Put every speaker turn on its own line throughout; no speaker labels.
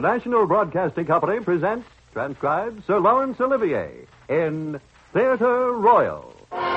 National Broadcasting Company presents, transcribed, Sir Laurence Olivier in Theatre Royal.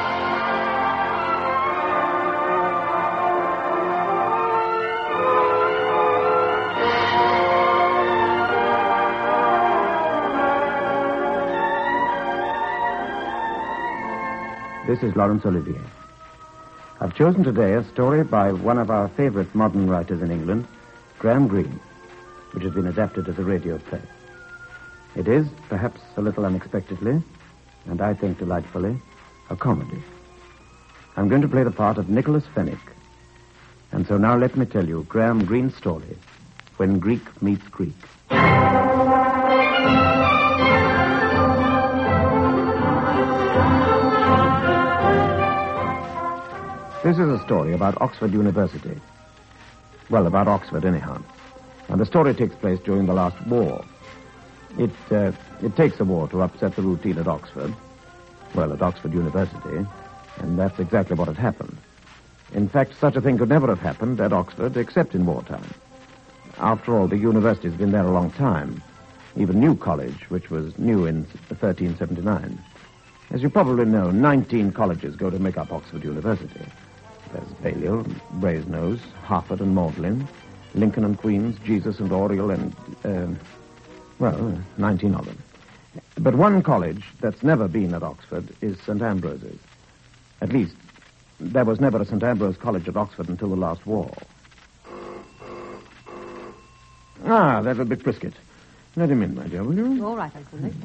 This is Laurence Olivier. I've chosen today a story by one of our favorite modern writers in England, Graham Greene, which has been adapted as a radio play. It is, perhaps a little unexpectedly, and I think delightfully, a comedy. I'm going to play the part of Nicholas Fenwick. And so now let me tell you Graham Greene's story, When Greek Meets Greek. This is a story about Oxford University. Well, about Oxford, anyhow. And the story takes place during the last war. It takes a war to upset the routine at Oxford. Well, at Oxford University. And that's exactly what had happened. In fact, such a thing could never have happened at Oxford except in wartime. After all, the university's been there a long time. Even New College, which was new in 1379. As you probably know, 19 colleges go to make up Oxford University. There's Balliol, Brasenose, Harvard and Magdalen, Lincoln and Queens, Jesus and Oriel and, 19 of them. But one college that's never been at Oxford is St. Ambrose's. At least, there was never a St. Ambrose College at Oxford until the last war. Ah, that'll be Prisket. Let him in, my dear, will you?
All right, Uncle Nick.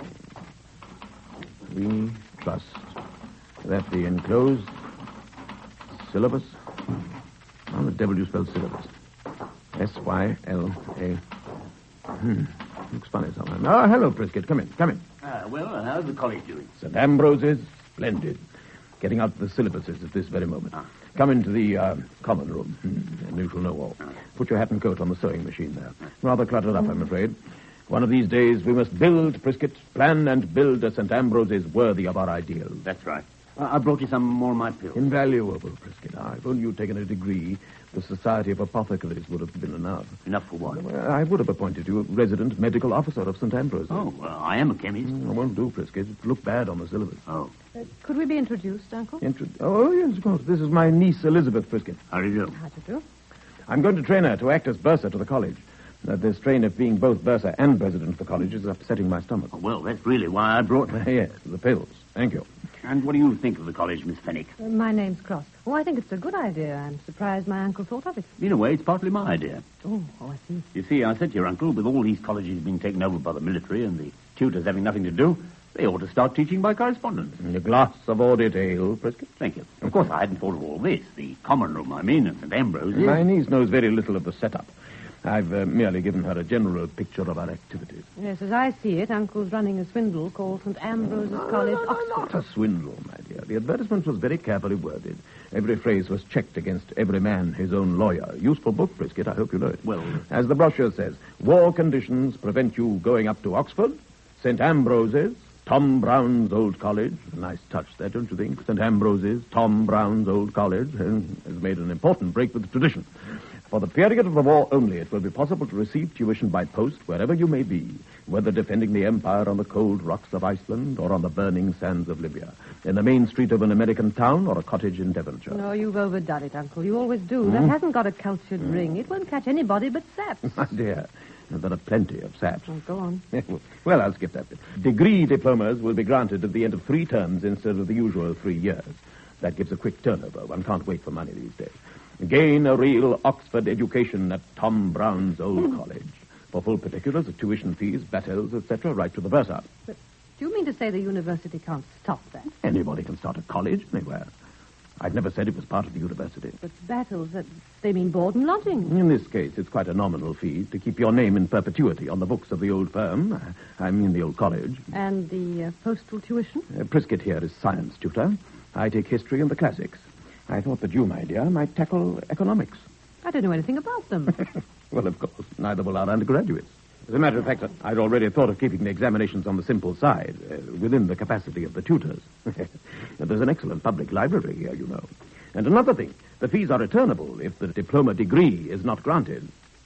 We trust that the enclosed syllabus... How the devil do you spell syllabus? S-Y-L-A... Looks funny somewhere. Oh, hello, Prisket. Come in.
Well, how's the college doing?
St. Ambrose's, splendid. Getting out the syllabuses at this very moment. Come into the common room, and you shall know all. Put your hat and coat on the sewing machine there. Rather cluttered up, I'm afraid. One of these days we must build, Prisket, plan and build a St. Ambrose's worthy of our ideals.
That's right. I brought you some more of my pills.
Invaluable, Prisket. If only you'd taken a degrry, the Society of Apothecaries would have been enough.
Enough for what?
Well, I would have appointed you resident medical officer of St. Ambrose.
Oh, well, I am a chemist.
I won't do, Prisket. It look bad on the syllabus.
Oh.
Could we be introduced, Uncle?
Oh, yes, of course. This is my niece, Elizabeth Prisket.
How do you do?
How do you do?
I'm going to train her to act as bursar to the college. This strain of being both bursar and president of the college is upsetting my stomach.
Oh, well, that's really why I brought her.
Yes, the pills. Thank you.
And what do you think of the college, Miss Fenwick?
My name's Cross. Oh, I think it's a good idea. I'm surprised my uncle thought of it.
In a way, it's partly my idea.
Oh, I see.
You see, I said to your uncle, with all these colleges being taken over by the military and the tutors having nothing to do, they ought to start teaching by correspondence.
A glass of audit ale, Prisket.
Thank you. Of course, I hadn't thought of all this. The common room, at St. Ambrose.
My niece knows very little of the setup. I've merely given her a general picture of our activities.
Yes, as I see it, Uncle's running a swindle called St. Ambrose's College, Oxford.
Not a swindle, my dear. The advertisement was very carefully worded. Every phrase was checked against every man his own lawyer. Useful book, Prisket. I hope you know it.
Well,
as the brochure says, war conditions prevent you going up to Oxford. St. Ambrose's, Tom Brown's Old College. A nice touch there, don't you think? St. Ambrose's, Tom Brown's Old College has made an important break with the tradition. For the period of the war only, it will be possible to receive tuition by post wherever you may be, whether defending the empire on the cold rocks of Iceland or on the burning sands of Libya, in the main street of an American town or a cottage in Devonshire.
No, you've overdone it, Uncle. You always do. That hasn't got a cultured ring. It won't catch anybody but saps.
My dear, there are plenty of saps.
Oh, go on.
Well, I'll skip that bit. Degree diplomas will be granted at the end of 3 terms instead of the usual 3 years. That gives a quick turnover. One can't wait for money these days. Gain a real Oxford education at Tom Brown's Old College. For full particulars of tuition fees, battels, etc., write to the bursar.
But do you mean to say the university can't stop that?
Anybody can start a college anywhere. I'd never said it was part of the university.
But battles, they mean board and lodging.
In this case, it's quite a nominal fee to keep your name in perpetuity on the books of the old firm. I mean the old college.
And the postal tuition?
Prisket here is science tutor. I take history and the classics. I thought that you, my dear, might tackle economics.
I don't know anything about them.
Well, of course, neither will our undergraduates. As a matter of fact, I'd already thought of keeping the examinations on the simple side, within the capacity of the tutors. There's an excellent public library here, you know. And another thing, the fees are returnable if the diploma degree is not granted.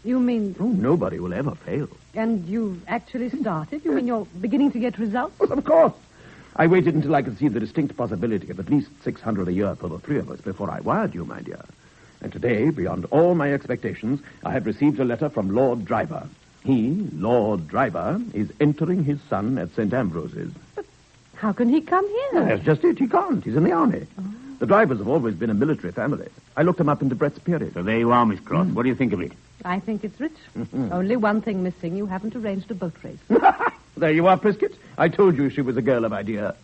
You mean...
Oh, nobody will ever fail.
And you've actually started? You mean you're beginning to get results?
Well, of course. I waited until I could see the distinct possibility of at least 600 a year for the three of us before I wired you, my dear. And today, beyond all my expectations, I have received a letter from Lord Driver. He, Lord Driver, is entering his son at St. Ambrose's.
But how can he come here?
That's just it. He can't. He's in the army. Oh. The Drivers have always been a military family. I looked them up in Debrett's period.
So there you are, Miss Cross. What do you think of it?
I think it's rich. Only one thing missing. You haven't arranged a boat race.
There you are, Prisket. I told you she was a girl of ideas.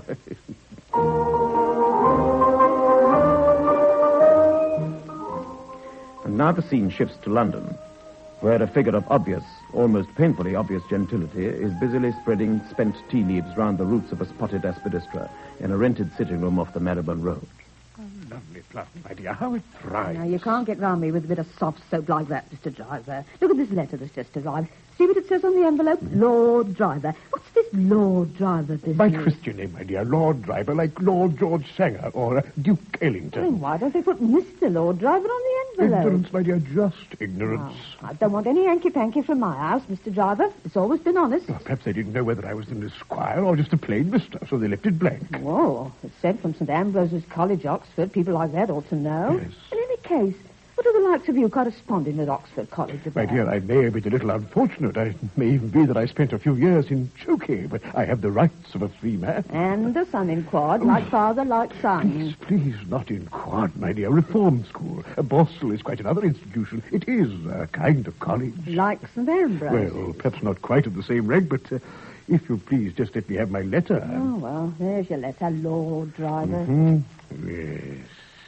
And now the scene shifts to London, where a figure of obvious, almost painfully obvious gentility is busily spreading spent tea leaves round the roots of a spotted aspidistra in a rented sitting room off the Marylebone Road.
Lovely plant, my dear. How it thrives.
Now, you can't get round me with a bit of soft soap like that, Mr. Driver. Look at this letter that's just arrived. See what it says on the envelope? Lord Driver. What's this Lord Driver business?
My Christian name, my dear. Lord Driver, like Lord George Sanger or Duke Ellington.
Well, why don't they put Mr. Lord Driver on the envelope?
Ignorance, my dear, just ignorance.
Oh, I don't want any hanky-panky from my house, Mr. Driver. It's always been honest.
Well, perhaps they didn't know whether I was an esquire or just a plain mister, so they left it blank.
Whoa, it's sent from St. Ambrose's College, Oxford. People like that ought to know.
Yes.
In any case, what are the likes of you corresponding at Oxford College about?
My dear, I may have been a little unfortunate. It may even be that I spent a few years in Chokey, but I have the rights of a free man.
And a son in quad, like father, like son.
Please, not in quad, my dear. Reform school. Boston is quite another institution. It is a kind of college.
Like St. Ambrose.
Well, perhaps not quite of the same rank, but if you please, just let me have my letter.
Oh, well, there's your letter, Lord Driver.
Mm-hmm. Yes.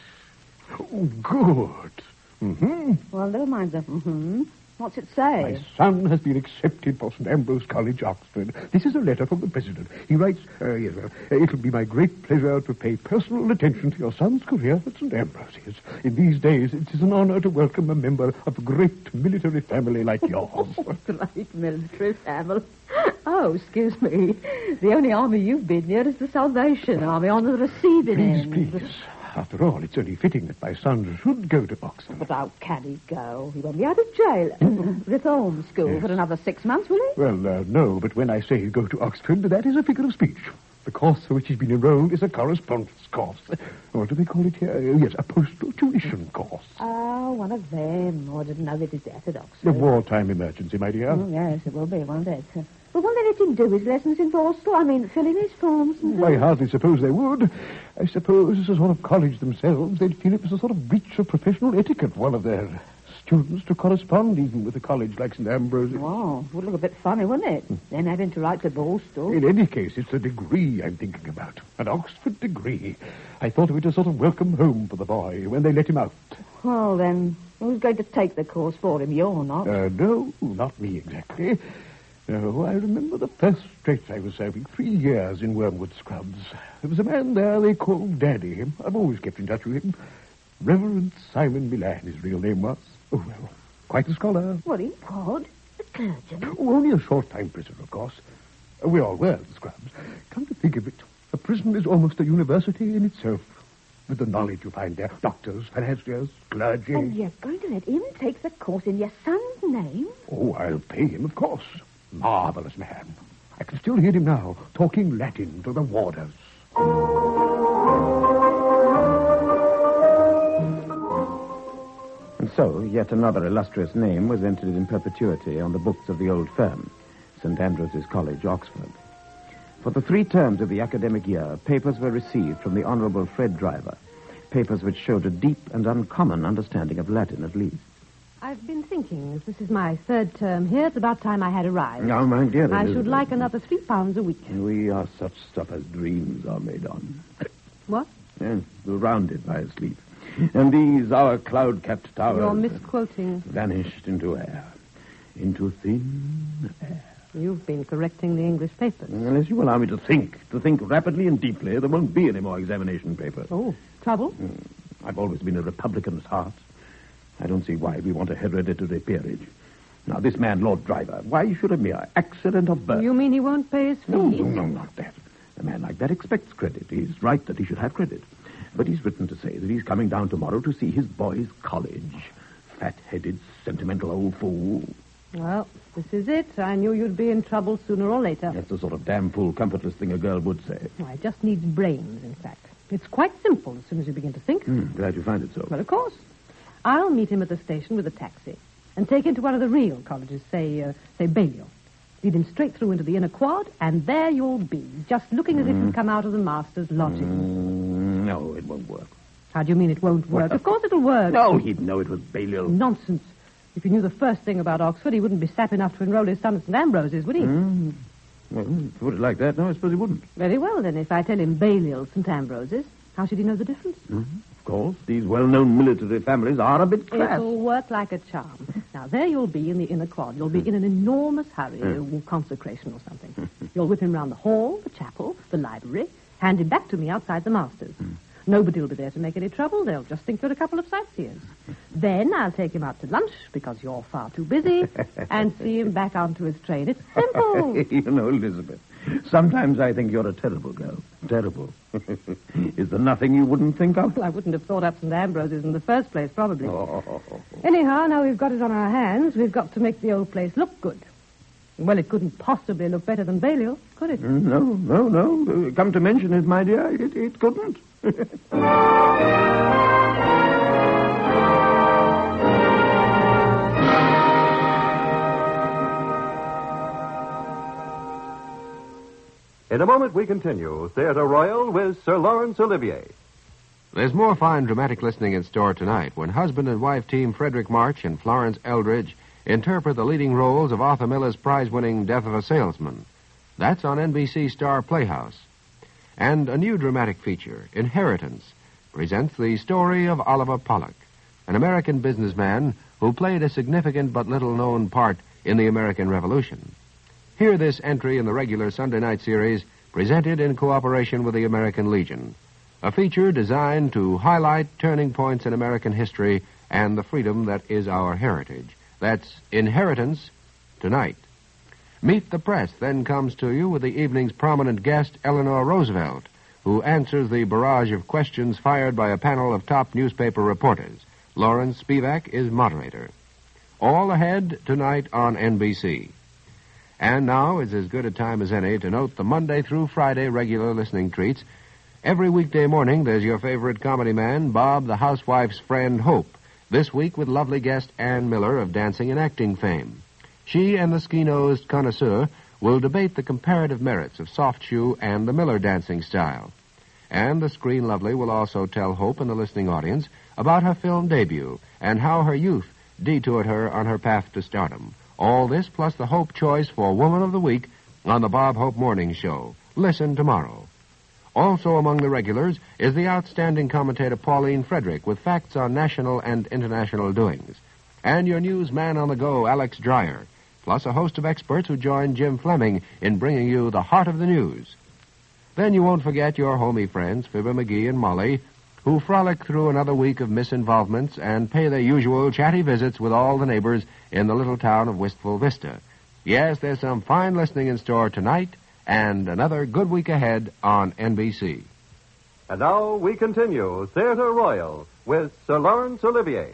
Oh, good. Mm-hmm.
Well, never mind the What's it say?
My son has been accepted for St. Ambrose College, Oxford. This is a letter from the president. He writes, yes, it'll be my great pleasure to pay personal attention to your son's career at St. Ambrose's. In these days, it is an honor to welcome a member of a great military family like yours.
Great military family. Oh, excuse me. The only army you've been near is the Salvation Army on the receiving end.
Please. After all, it's only fitting that my son should go to Oxford.
But how can he go? He won't be out of jail. Reform school for another 6 months, will he?
Well, no, but when I say go to Oxford, that is a figure of speech. The course for which he's been enrolled is a correspondence course. What do they call it here? Yes, a postal tuition course.
Oh, one of them. Oh, I didn't know they did that at Oxford.
The wartime emergency, my dear.
Oh, yes, it will be, won't it? But won't they let him do his lessons in Borstal? I mean, fill in his forms and
I hardly suppose they would. I suppose, as a sort of college themselves, they'd feel it was a sort of breach of professional etiquette for one of their students to correspond even with a college like St. Ambrose.
Oh, would look a bit funny, wouldn't it? Then having to write to Borstal.
In any case, it's a degree I'm thinking about. An Oxford degree. I thought of it as a sort of welcome home for the boy when they let him out.
Well, then, who's going to take the course for him? You're not.
No, not me exactly. No, I remember the first stretch I was serving 3 years in Wormwood Scrubs. There was a man there they called Daddy. I've always kept in touch with him. Reverend Simon Milan, his real name was. Oh, well, quite a scholar.
What, in quad? A clergyman?
Oh, only a short-time prisoner, of course. We all were, the Scrubs. Come to think of it, a prison is almost a university in itself. With the knowledge you find there, doctors, financiers, clergy.
And you're going to let him take the course in your son's name?
Oh, I'll pay him, of course. Marvelous man. I can still hear him now, talking Latin to the warders.
And so, yet another illustrious name was entered in perpetuity on the books of the old firm, St. Ambrose's College, Oxford. For the 3 terms of the academic year, papers were received from the Honourable Fred Driver, papers which showed a deep and uncommon understanding of Latin, at least.
I've been thinking, as this is my 3rd term here, it's about time I had arrived.
Now, my dear
I
Elizabeth,
should like another £3 a week.
We are such stuff as dreams are made on.
What?
Yes, surrounded by sleep. And these, our cloud-capped towers...
You're misquoting.
...vanished into air. Into thin air.
You've been correcting the English papers.
Unless you allow me to think rapidly and deeply, there won't be any more examination papers.
Oh, trouble?
I've always been a Republican at heart. I don't see why we want a hereditary peerage. Now, this man, Lord Driver, why should a mere accident of birth...
You mean he won't pay his fees?
No, not that. A man like that expects credit. He's right that he should have credit. But he's written to say that he's coming down tomorrow to see his boy's college.
fat-headed, sentimental old fool.
Well, this is it. I knew you'd be in trouble sooner or later.
That's the sort of damn fool, comfortless thing a girl would say.
Why, it just needs brains, in fact. It's quite simple as soon as you begin to think.
Glad you find it so.
Well, of course. I'll meet him at the station with a taxi and take him to one of the real colleges, say Balliol. Lead him straight through into the inner quad, and there you'll be, just looking as if you'd come out of the master's lodging.
No, it won't work.
How do you mean it won't work? Of course it'll work.
No, he'd know it was Balliol.
Nonsense. If he knew the first thing about Oxford, he wouldn't be sap enough to enroll his son at St. Ambrose's, would he?
Well, if you put it like that, no, I suppose he wouldn't.
Very well, then. If I tell him Balliol, St. Ambrose's, how should he know the difference?
Of course, these well-known military families are a bit crass.
It'll work like a charm. Now, there you'll be in the inner quad. You'll be in an enormous hurry, consecration or something. You'll whip him round the hall, the chapel, the library, hand him back to me outside the master's. Nobody will be there to make any trouble. They'll just think you're a couple of sightseers. Then I'll take him out to lunch, because you're far too busy, and see him back onto his train. It's simple.
You know, Elizabeth, sometimes I think you're a terrible girl. Terrible. Is there nothing you wouldn't think of?
Well, I wouldn't have thought up St. Ambrose's in the first place, probably.
Oh.
Anyhow, now we've got it on our hands, we've got to make the old place look good. Well, it couldn't possibly look better than Balliol, could it?
No. Come to mention it, my dear, it couldn't.
In a moment, we continue Theatre Royal with Sir Laurence Olivier.
There's more fine dramatic listening in store tonight when husband and wife team Frederick March and Florence Eldridge interpret the leading roles of Arthur Miller's prize-winning Death of a Salesman. That's on NBC Star Playhouse. And a new dramatic feature, Inheritance, presents the story of Oliver Pollock, an American businessman who played a significant but little-known part in the American Revolution. Hear this entry in the regular Sunday night series presented in cooperation with the American Legion, a feature designed to highlight turning points in American history and the freedom that is our heritage. That's Inheritance, tonight. Meet the Press then comes to you with the evening's prominent guest, Eleanor Roosevelt, who answers the barrage of questions fired by a panel of top newspaper reporters. Lawrence Spivak is moderator. All ahead tonight on NBC. And now is as good a time as any to note the Monday through Friday regular listening treats. Every weekday morning, there's your favorite comedy man, Bob the Housewife's Friend Hope, this week with lovely guest Ann Miller of dancing and acting fame. She and the ski-nosed connoisseur will debate the comparative merits of soft shoe and the Miller dancing style. And the screen lovely will also tell Hope and the listening audience about her film debut and how her youth detoured her on her path to stardom. All this plus the Hope choice for Woman of the Week on the Bob Hope Morning Show. Listen tomorrow. Also among the regulars is the outstanding commentator Pauline Frederick with facts on national and international doings. And your newsman on the go, Alex Dreyer, plus a host of experts who join Jim Fleming in bringing you the heart of the news. Then you won't forget your homey friends, Fibber McGee and Molly, who frolic through another week of misinvolvements and pay their usual chatty visits with all the neighbors in the little town of Wistful Vista. Yes, there's some fine listening in store tonight and another good week ahead on NBC.
And now we continue Theatre Royal with Sir Laurence Olivier.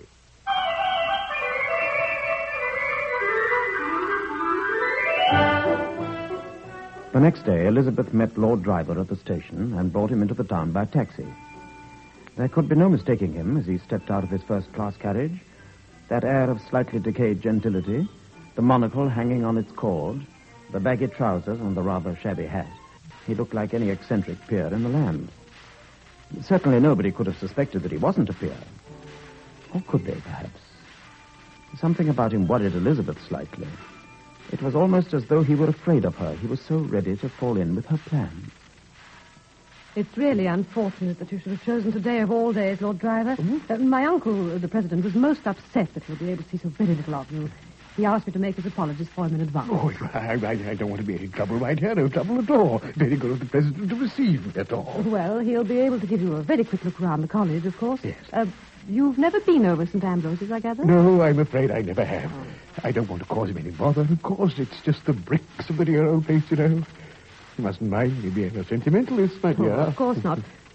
The next day, Elizabeth met Lord Driver at the station and brought him into the town by taxi. There could be no mistaking him as he stepped out of his first-class carriage. That air of slightly decayed gentility, the monocle hanging on its cord, the baggy trousers and the rather shabby hat. He looked like any eccentric peer in the land. Certainly nobody could have suspected that he wasn't a peer. Or could they, perhaps? Something about him worried Elizabeth slightly. It was almost as though he were afraid of her. He was so ready to fall in with her plans.
It's really unfortunate that you should have chosen today of all days, Lord Driver. My uncle, the president, was most upset that he'll be able to see so very little of you. He asked me to make his apologies for him in advance.
Oh, I don't want to be any trouble right here. No trouble at all. Very good of the president to receive me, that's all.
Well, he'll be able to give you a very quick look around the college, of course.
Yes.
You've never been over St. Ambrose's, I gather?
No, I'm afraid I never have. I don't want to cause him any bother, of course. It's just the bricks of the dear old place, you know. You mustn't mind me being a sentimentalist, my dear.
Of course not.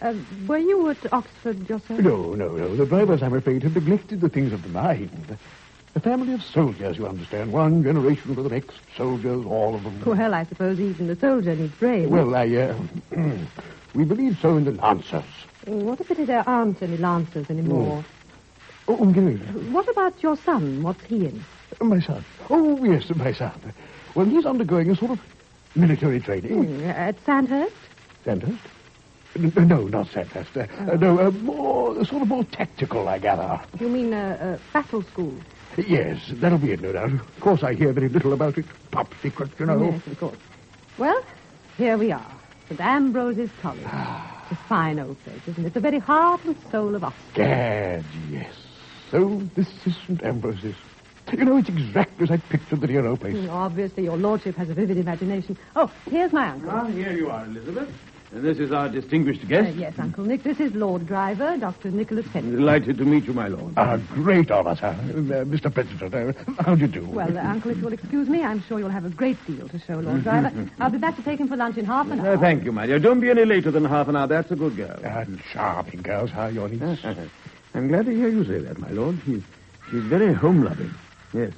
Were you at Oxford yourself?
No. The drivers, I'm afraid, have neglected the things of the mind. A family of soldiers, you understand. One generation for the next. Soldiers, all of them.
Well, I suppose even the soldier needs brains.
Well, we believe so in the Lancers.
What a pity there aren't any Lancers anymore.
Yes.
What about your son? What's he in?
My son. Oh, yes, my son. Well, he's undergoing a sort of military training.
At Sandhurst?
Sandhurst? No, not Sandhurst. More tactical, I gather.
You mean battle school?
Yes, that'll be it, no doubt. Of course, I hear very little about it. Top secret, you know.
Yes, of course. Well, here we are. St. Ambrose's College. It's a fine old place, isn't it? The very heart and soul of Oxford.
Gad, yes. So this is St. Ambrose's. You know, it's exactly as I pictured the dear old place.
Obviously, your lordship has a vivid imagination. Oh, here's my uncle.
Ah, here you are, Elizabeth. And this is our distinguished guest.
Yes, Uncle Nick. This is Lord Driver, Dr. Nicholas Henry.
Delighted to meet you, my lord.
A great honor, sir. Mr. President, how do you do?
Well, Uncle, if you'll excuse me, I'm sure you'll have a great deal to show Lord Driver. I'll be back to take him for lunch in half an hour.
Thank you, my dear. Don't be any later than half an hour. That's a good girl.
Charming girls, how your niece.
I'm glad to hear you say that, my lord. She's very home-loving. Yes.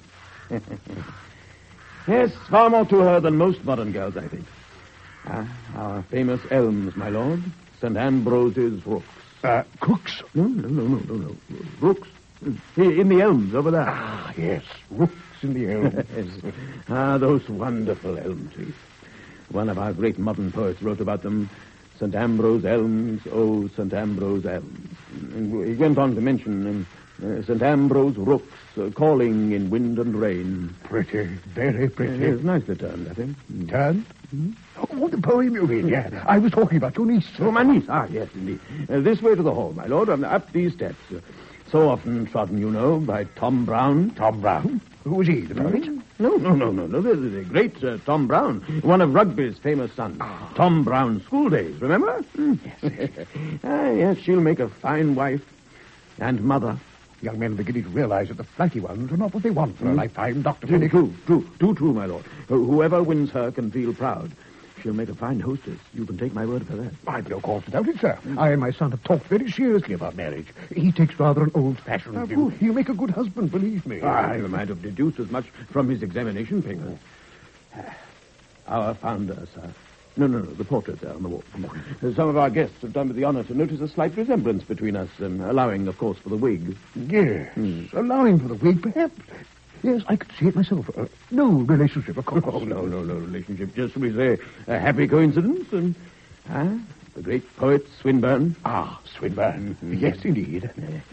Yes, far more to her than most modern girls, I think. Our famous elms, my lord. St. Ambrose's rooks.
Cooks?
No. Rooks. In the elms, over there.
Ah, yes. Rooks in the elms.
Yes. Those wonderful elm trees. One of our great modern poets wrote about them. St. Ambrose elms, oh, St. Ambrose elms. And he went on to mention St. Ambrose rooks calling in wind and rain.
Pretty, very pretty.
It's nicely turned, I think.
Turned? Mm-hmm. Oh, the poem you mean, yeah. I was talking about your niece.
Oh, my niece. Yes, indeed. This way to the hall, my lord, up these steps. So often trodden, you know, by Tom Brown.
Tom Brown? Who was he, the poet?
No. The great Tom Brown, one of Rugby's famous sons. Tom Brown's school days, remember?
Yes.
Yes, she'll make a fine wife and mother.
Young men are beginning to realize that the flighty ones are not what they want for a lifetime, Dr. Finnick.
True, my lord. Whoever wins her can feel proud. She'll make a fine hostess. You can take my word for that.
I've no cause to doubt it, sir. I and my son have talked very seriously about marriage. He takes rather an old-fashioned view. He'll make a good husband, believe me.
I might have deduced as much from his examination papers. Our founder, sir. No, the portrait there on the wall. Some of our guests have done me the honor to notice a slight resemblance between us, allowing, of course, for the wig.
Yes, allowing for the wig, perhaps. Yes, I could see it myself. No relationship, of course.
Oh, no relationship. Just, we say, a happy coincidence. And, the great poet Swinburne.
Swinburne. Yes, indeed.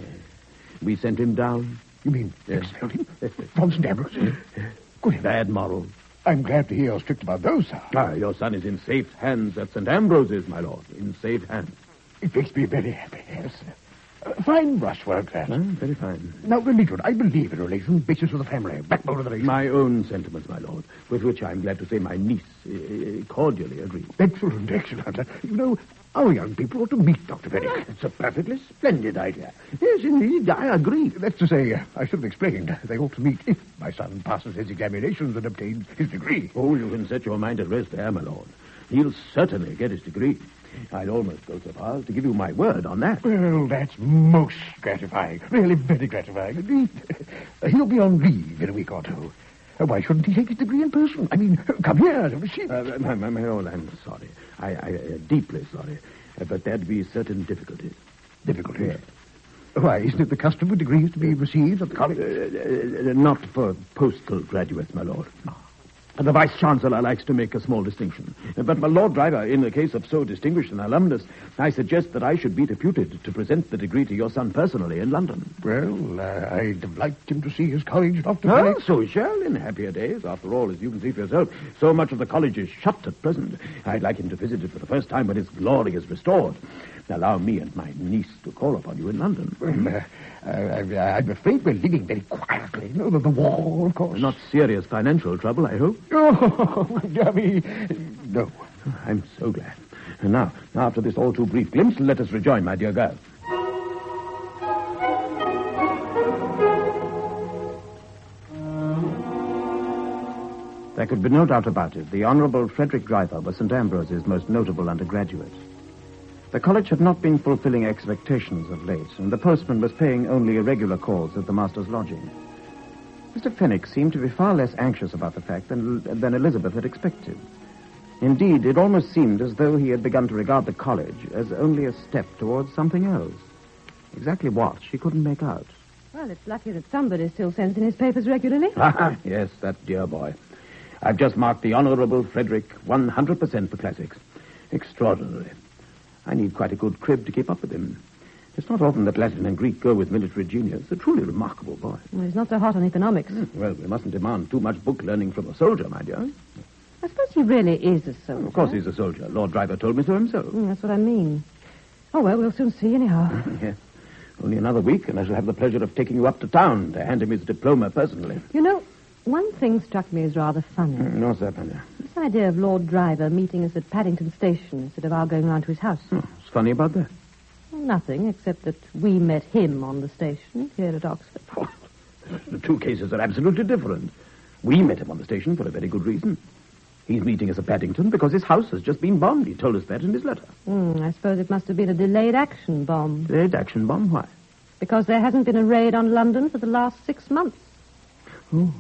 We sent him down.
You mean expelled him? From St. Ambrose? Good.
Bad morals.
I'm glad to hear you're strict about those, sir.
Your son is in safe hands at St. Ambrose's, my lord. In safe hands.
It makes me very happy, yes. Fine brushwork, that.
Very fine.
Now, religion. I believe in religion. Basis of the family. Backbone of the nation.
My own sentiments, my lord, with which I'm glad to say my niece cordially agrees.
Excellent. You know, our young people ought to meet Dr. Finnick.
It's a perfectly splendid idea. Yes, indeed, I agree.
That's to say, I should have explained. They ought to meet if my son passes his examinations and obtains his degree.
Oh, you can set your mind at rest there, my lord. He'll certainly get his degree. I'd almost go so far as to give you my word on that.
Well, that's most gratifying. Really very gratifying indeed. He'll be on leave in a week or two. Why shouldn't he take his degree in person? I mean, come here, have a seat.
My lord, I'm sorry. I deeply sorry. But there'd be certain difficulties.
Difficulties? Why, isn't it the custom for degrees to be received at the college?
Not for postal graduates, my lord. The Vice-Chancellor likes to make a small distinction. But, my Lord Driver, in the case of so distinguished an alumnus, I suggest that I should be deputed to present the degree to your son personally in London.
Well, I'd have liked him to see his college, Dr. Finnick.
So he shall, in happier days. After all, as you can see for yourself, so much of the college is shut at present. I'd like him to visit it for the first time when its glory is restored. Allow me and my niece to call upon you in London.
Well, I'm afraid we're living very quietly. No, the war, of course.
Not serious financial trouble, I hope.
Oh, Dummy. No.
I'm so glad. And now, after this all too brief glimpse, let us rejoin my dear girl. There could be no doubt about it. The Honourable Frederick Driver was St. Ambrose's most notable undergraduate.
The college had not been fulfilling expectations of late, and the postman was paying only irregular calls at the master's lodging. Mr. Fenwick seemed to be far less anxious about the fact than Elizabeth had expected. Indeed, it almost seemed as though he had begun to regard the college as only a step towards something else. Exactly what, she couldn't make out.
Well, it's lucky that somebody still sends in his papers regularly.
Yes, that dear boy. I've just marked the Honorable Frederick 100% for classics. Extraordinary. I need quite a good crib to keep up with him. It's not often that Latin and Greek go with military genius. A truly remarkable boy.
Well, he's not so hot on economics.
Well, we mustn't demand too much book learning from a soldier, my dear.
I suppose he really is a soldier.
Of course he's a soldier. Lord Driver told me so himself.
That's what I mean. Oh, well, we'll soon see anyhow.
Yes. Only another week, and I shall have the pleasure of taking you up to town to hand him his diploma personally.
You know, one thing struck me as rather funny.
What's that, Panda?
This idea of Lord Driver meeting us at Paddington Station instead of our going round to his house.
What's funny about that?
Well, nothing, except that we met him on the station here at Oxford.
The two cases are absolutely different. We met him on the station for a very good reason. He's meeting us at Paddington because his house has just been bombed. He told us that in his letter.
I suppose it must have been a delayed action bomb.
Delayed action bomb? Why?
Because there hasn't been a raid on London for the last 6 months.
Oh.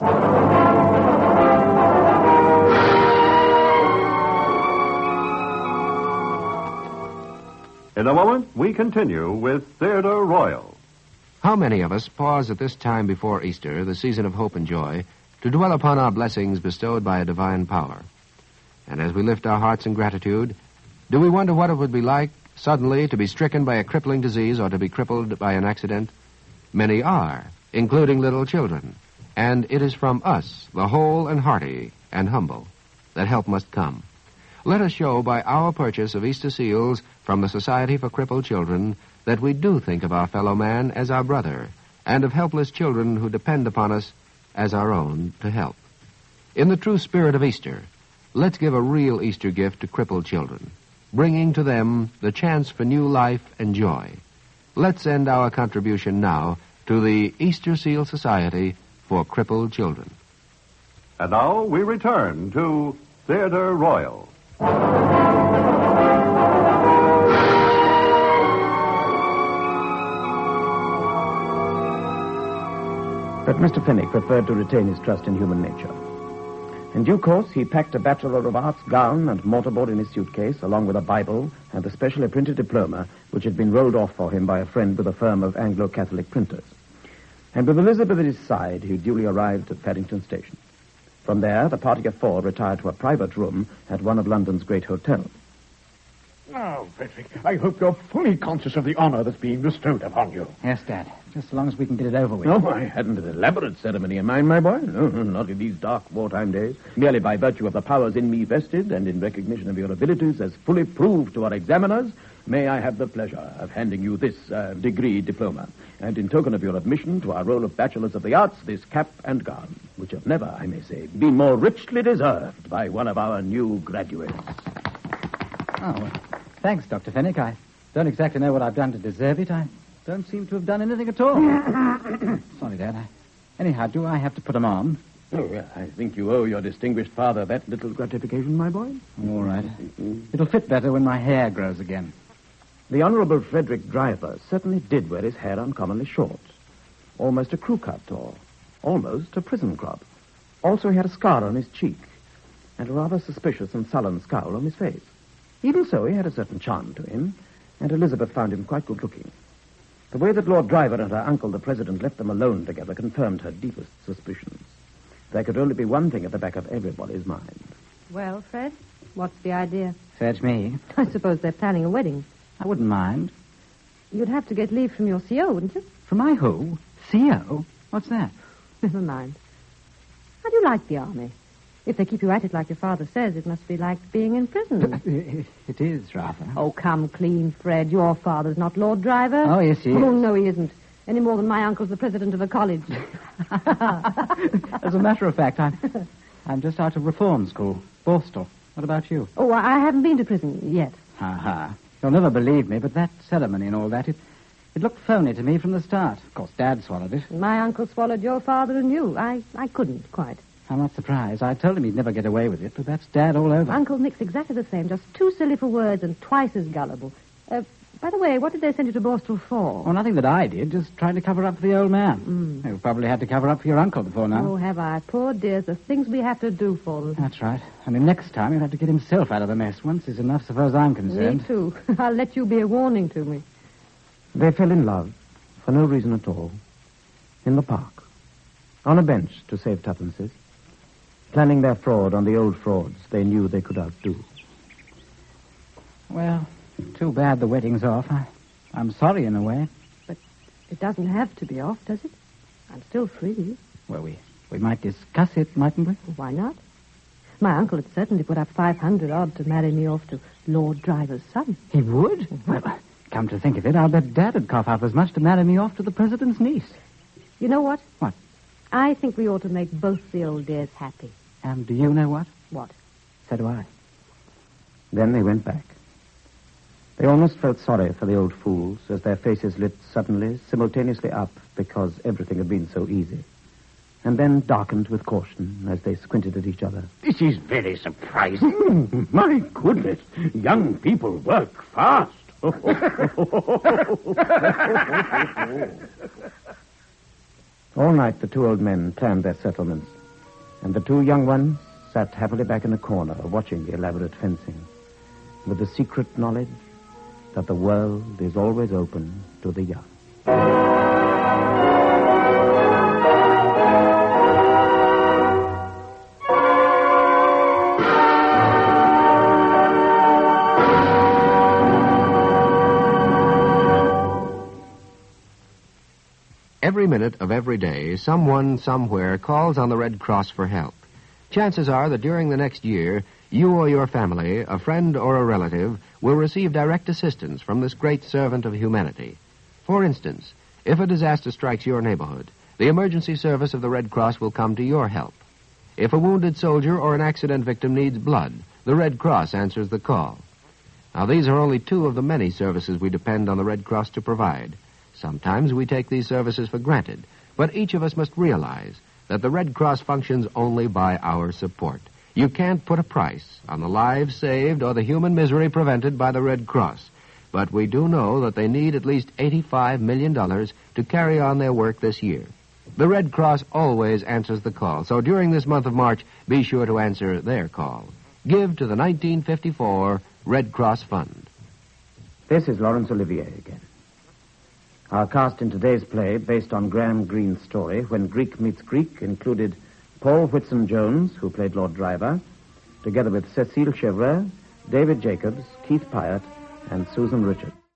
In a moment, we continue with Theatre Royal.
How many of us pause at this time before Easter, the season of hope and joy, to dwell upon our blessings bestowed by a divine power? And as we lift our hearts in gratitude, do we wonder what it would be like suddenly to be stricken by a crippling disease or to be crippled by an accident? Many are, including little children. And it is from us, the whole and hearty and humble, that help must come. Let us show by our purchase of Easter seals from the Society for Crippled Children that we do think of our fellow man as our brother, and of helpless children who depend upon us as our own to help. In the true spirit of Easter, let's give a real Easter gift to crippled children, bringing to them the chance for new life and joy. Let's send our contribution now to the Easter Seal Society for Crippled Children.
And now we return to Theatre Royal.
But Mr. Fenwick preferred to retain his trust in human nature. In due course, he packed a Bachelor of Arts gown and mortarboard in his suitcase, along with a Bible and the specially printed diploma, which had been rolled off for him by a friend with a firm of Anglo-Catholic printers. And with Elizabeth at his side, he duly arrived at Paddington Station. From there, the party of four retired to a private room at one of London's great hotels.
Now, Frederick, I hope you're fully conscious of the honor that's being bestowed upon you.
Yes, Dad. Just so long as we can get it over with.
No, I hadn't an elaborate ceremony in mind, my boy. No, not in these dark wartime days. Merely by virtue of the powers in me vested and in recognition of your abilities as fully proved to our examiners, may I have the pleasure of handing you this degree diploma. And in token of your admission to our roll of Bachelors of the Arts, this cap and gown, which have never, I may say, been more richly deserved by one of our new graduates.
Oh, well, thanks, Dr. Fenwick. I don't exactly know what I've done to deserve it. I don't seem to have done anything at all. Sorry, Dad. Anyhow, do I have to put them on?
Oh, well, I think you owe your distinguished father that little gratification, my boy.
All right. It'll fit better when my hair grows again.
The Honourable Frederick Driver certainly did wear his hair uncommonly short. Almost a crew cut, or almost a prison crop. Also, he had a scar on his cheek, and a rather suspicious and sullen scowl on his face. Even so, he had a certain charm to him, and Elizabeth found him quite good-looking. The way that Lord Driver and her uncle, the President, left them alone together confirmed her deepest suspicions. There could only be one thing at the back of everybody's mind.
Well, Fred, what's the idea?
Fetch me.
I suppose they're planning a wedding.
I wouldn't mind.
You'd have to get leave from your CO, wouldn't you?
From my who? CO? What's that?
Never mind. How do you like the army? If they keep you at it like your father says, it must be like being in prison.
It is, rather.
Oh, come clean, Fred. Your father's not Lord Driver.
Oh, yes, he is.
Oh, no, he isn't. Any more than my uncle's the president of a college.
As a matter of fact, I'm just out of reform school. Borstal. What about you?
Oh, I haven't been to prison yet.
Ha. You'll never believe me, but that ceremony and all that, it looked phony to me from the start. Of course, Dad swallowed it.
My uncle swallowed your father and you. I couldn't quite.
I'm not surprised. I told him he'd never get away with it, but that's Dad all over.
Uncle Nick's exactly the same, just too silly for words and twice as gullible. By the way, what did they send you to Borstal for?
Well, nothing that I did, just trying to cover up for the old man. You probably had to cover up for your uncle before now.
Oh, have I? Poor dears, the things we have to do for them.
That's right. Only next time he'll have to get himself out of the mess. Once is enough, so far as I'm concerned.
Me too. I'll let you be a warning to me.
They fell in love, for no reason at all, in the park, on a bench to save twopence, planning their fraud on the old frauds they knew they could outdo.
Well, too bad the wedding's off. I'm sorry in a way.
But it doesn't have to be off, does it? I'm still free.
Well, we might discuss it, mightn't we?
Why not? My uncle had certainly put up 500 odd to marry me off to Lord Driver's son.
He would? Well, come to think of it, I'll bet Dad would cough up as much to marry me off to the President's niece.
You know what?
What?
I think we ought to make both the old dears happy.
And do you know what?
What?
So do I.
Then they went back. They almost felt sorry for the old fools as their faces lit suddenly, simultaneously up because everything had been so easy, and then darkened with caution as they squinted at each other.
This is very surprising. My goodness, young people work fast.
All night the two old men planned their settlements, and the two young ones sat happily back in a corner watching the elaborate fencing, with the secret knowledge that the world is always open to the young.
Every minute of every day, someone somewhere calls on the Red Cross for help. Chances are that during the next year, you or your family, a friend or a relative, will receive direct assistance from this great servant of humanity. For instance, if a disaster strikes your neighborhood, the emergency service of the Red Cross will come to your help. If a wounded soldier or an accident victim needs blood, the Red Cross answers the call. Now, these are only two of the many services we depend on the Red Cross to provide. Sometimes we take these services for granted, but each of us must realize that the Red Cross functions only by our support. You can't put a price on the lives saved or the human misery prevented by the Red Cross. But we do know that they need at least $85 million to carry on their work this year. The Red Cross always answers the call, so during this month of March, be sure to answer their call. Give to the 1954 Red Cross Fund.
This is Laurence Olivier again. Our cast in today's play, based on Graham Greene's story, When Greek Meets Greek, included Paul Whitson-Jones, who played Lord Driver, together with Cecile Chevreul, David Jacobs, Keith Pyatt, and Susan Richards.